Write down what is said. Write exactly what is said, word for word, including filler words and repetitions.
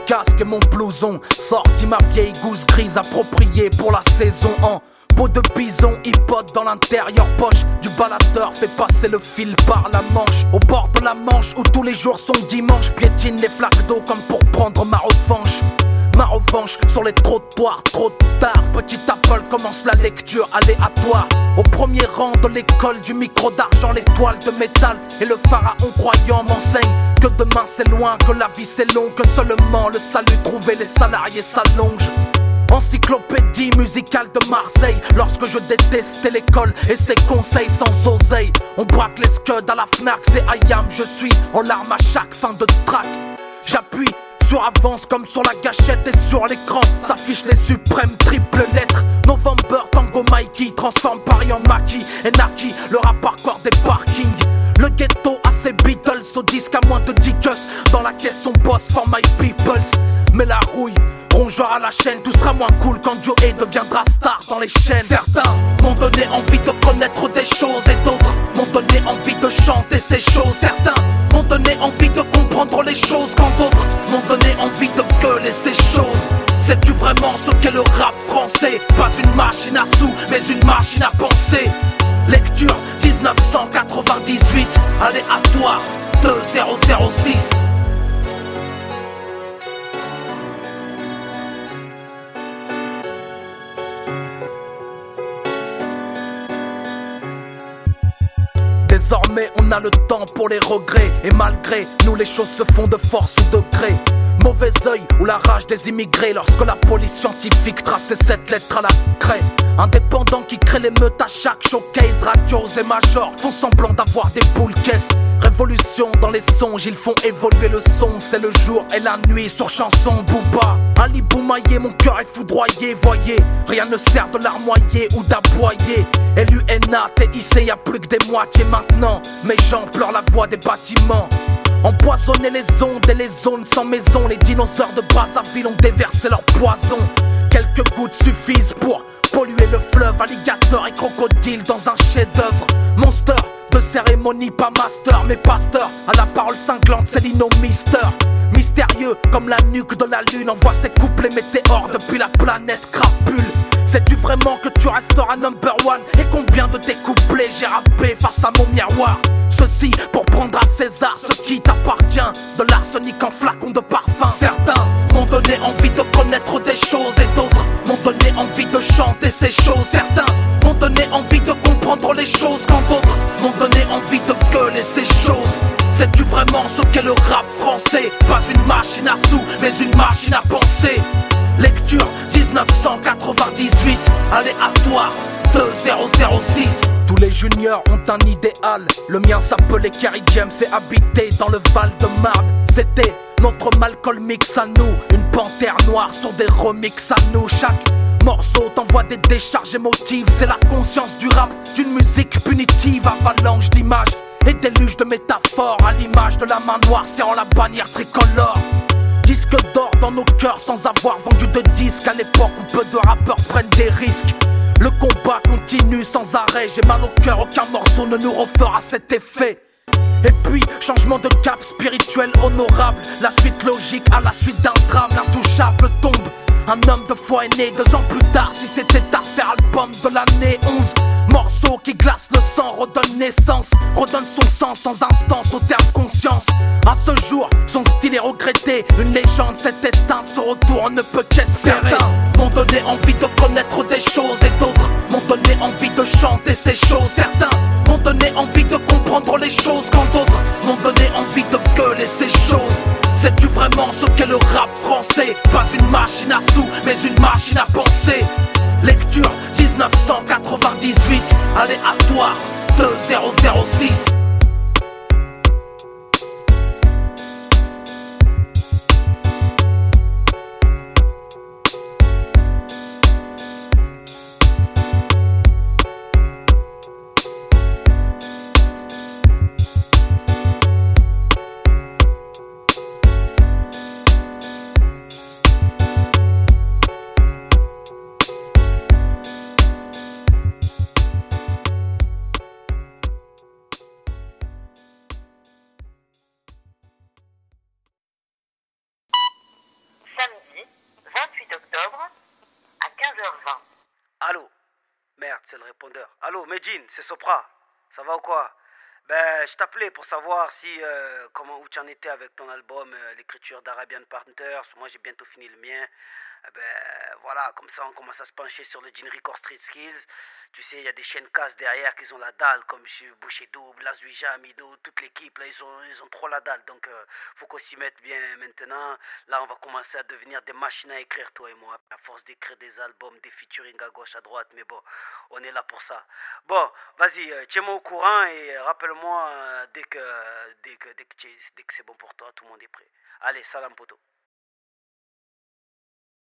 casque et mon blouson. Sorti ma vieille gousse grise appropriée pour la saison en peau de bison, hip-hop dans l'intérieur poche du baladeur fait passer le fil par la manche. Au bord de la Manche où tous les jours sont dimanche, piétine les flaques d'eau comme pour prendre ma revanche. Ma revanche sur les trottoirs, trop tard. Petit Apple commence la lecture aléatoire. Au premier rang de l'école du micro d'argent, l'étoile de métal et le pharaon croyant m'enseigne que demain c'est loin, que la vie c'est long, que seulement le salut trouvé les salariés s'allonge. Encyclopédie musicale de Marseille. Lorsque je détestais l'école et ses conseils sans oseille. On braque les scuds à la Fnac, c'est I am, je suis en larmes à chaque fin de track. J'appuie sur avance comme sur la gâchette et sur l'écran s'affichent les suprêmes triples lettres. November, Tango, Mikey transforme Paris en maquis et Naki, le rap hardcore des parkings. Le ghetto a ses Beatles au disque à moins de dix cus. Dans la caisse on bosse for my peoples. Mais la rouille, rongeur à la chaîne, tout sera moins cool quand Joey deviendra star dans les chaînes. Certains m'ont donné envie de connaître des choses et d'autres m'ont donné envie de chanter ces choses. Certains m'ont donné envie de comprendre les choses quand d'autres m'ont donné envie de gueuler ces choses. Sais-tu vraiment ce qu'est le rap français? Pas une machine à sous, mais une machine à penser. Lecture dix-neuf cent quatre-vingt-dix-huit, aléatoire deux zéro zéro six. Désormais on a le temps pour les regrets. Et malgré nous les choses se font de force ou de gré. Mauvais œil ou la rage des immigrés lorsque la police scientifique traçait cette lettre à la craie. Indépendants qui créent l'émeute à chaque showcase. Radios et majors font semblant d'avoir des boules caisses. Révolution dans les songes, ils font évoluer le son. C'est le jour et la nuit sur chanson Booba. Ali Boumaillé, mon cœur est foudroyé. Voyez, rien ne sert de larmoyer ou d'aboyer. L U N A T I C, y'a plus que des moitiés maintenant. Mes gens pleurent la voix des bâtiments. Empoisonner les ondes et les zones sans maison. Les dinosaures de Brazzaville ont déversé leur poison. Quelques gouttes suffisent pour polluer le fleuve. Alligator et crocodile dans un chef-d'œuvre. Monster de cérémonie, pas master, mais pasteur. À la parole cinglante, c'est Lino Mister. Mystérieux comme la nuque de la lune. Envoie ses couplets météores depuis la planète crapule. Sais-tu vraiment que tu resteras number one? Et combien de tes couplets j'ai rappé face à mon miroir? Ceci pour prendre à César ce qui t'appartient. De l'arsenic en flacon de parfum. Certains m'ont donné envie de connaître des choses et d'autres m'ont donné envie de chanter ces choses. Certains m'ont donné envie de comprendre les choses quand d'autres m'ont donné envie de gueuler ces choses. Sais-tu vraiment ce qu'est le rap français? Pas une machine à sous, mais une machine à penser. Lecture dix-neuf cent quatre-vingt-dix-huit, aléatoire deux zéro zéro six. Tous les juniors ont un idéal. Le mien s'appelait Kerry James et habitait dans le Val-de-Marne. C'était notre Malcolm X à nous. Une panthère noire sur des remixes à nous. Chaque morceau t'envoie des décharges émotives. C'est la conscience du rap, d'une musique punitive. Avalanche d'images et déluge de métaphores. À l'image de la main noire serrant la bannière tricolore. Disque d'or dans nos cœurs sans avoir vendu de disques. À l'époque où peu de rappeurs prennent des risques. Le combat continue sans arrêt. J'ai mal au cœur, aucun morceau ne nous refera cet effet. Et puis, changement de cap spirituel honorable. La suite logique à la suite d'un drame. L'intouchable tombe. Un homme de foi est né deux ans plus tard. Si c'était à faire album de l'année onze. Morceau qui glace le sang, redonne naissance. Redonne son sens sans instance au terme conscience. À ce jour, son style est regretté. Une légende s'est éteinte, ce retour ne peut qu'espérer. Certains m'ont donné envie de connaître des choses et d'autres m'ont donné envie de chanter ces choses. Certains m'ont donné envie de comprendre les choses quand d'autres m'ont donné envie de gueuler ces choses. Sais-tu vraiment ce qu'est le rap français? Pas une machine à sous, mais une machine à penser. Lecture dix-neuf cent quatre-vingt-dix-huit, aléatoire deux zéro zéro six. c'est le répondeur. Allô, Medjin, c'est Sopra. Ça va ou quoi? Ben, je t'appelais pour savoir si, euh, comment, où tu en étais avec ton album, euh, l'écriture d'Arabian Panthers. Moi, j'ai bientôt fini le mien. Eh ben, voilà, comme ça, on commence à se pencher sur le Gene Record Street Skills. Tu sais, il y a des chaînes casse derrière qui ont la dalle, comme chez Boucher Double, Lazuija, Amido, toute l'équipe, là, ils ont, ils ont trop la dalle. Donc, euh, faut qu'on s'y mette bien maintenant. Là, on va commencer à devenir des machines à écrire, toi et moi. À force d'écrire des albums, des featuring à gauche, à droite. Mais bon, on est là pour ça. Bon, vas-y, euh, tiens-moi au courant et rappelle-moi euh, dès que, dès que, dès que, dès que c'est bon pour toi, tout le monde est prêt. Allez, salam poto.